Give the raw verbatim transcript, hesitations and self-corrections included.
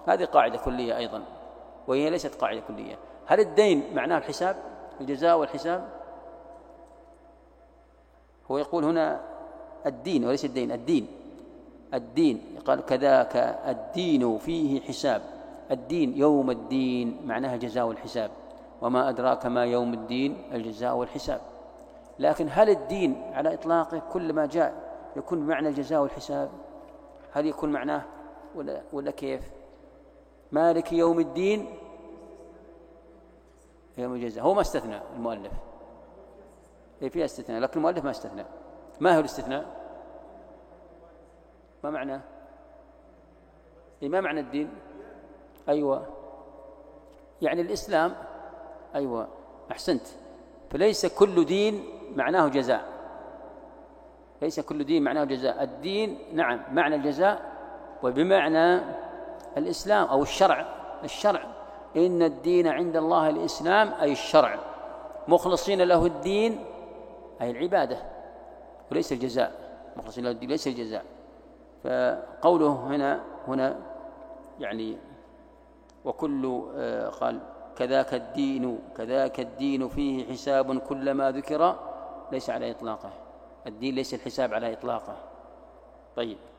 هذه قاعدة كلية أيضا، وهي ليست قاعدة كلية. هل الدين معناه الحساب، الجزاء والحساب؟ هو يقول هنا الدين وليس الدين، الدين الدين قال كذاك الدين فيه حساب. الدين يوم الدين معناها الجزاء والحساب، وما أدراك ما يوم الدين، الجزاء والحساب. لكن هل الدين على إطلاقه كل ما جاء يكون بمعنى الجزاء والحساب؟ هل يكون معناه ولا, ولا كيف؟ مالك يوم الدين يوم الجزاء، هو ما استثنى المؤلف، فيها استثناء لكن المؤلف ما استثنى. ما هو الاستثناء؟ ما معناه؟ ما معنى الدين؟ أيوة، يعني الإسلام. أيوة أحسنت. فليس كل دين معناه جزاء، ليس كل دين معناه جزاء. الدين نعم معنى الجزاء وبمعنى الإسلام أو الشرع. الشرع إن الدين عند الله الإسلام، أي الشرع، مخلصين له الدين أي العبادة، وليس الجزاء. مخلصين له الدين ليس الجزاء. فقوله هنا هنا يعني وكل آه قال كذاك الدين كذاك الدين فيه حساب كلما ذكر، ليس على إطلاقه. الدين ليس الحساب على إطلاقه. طيب.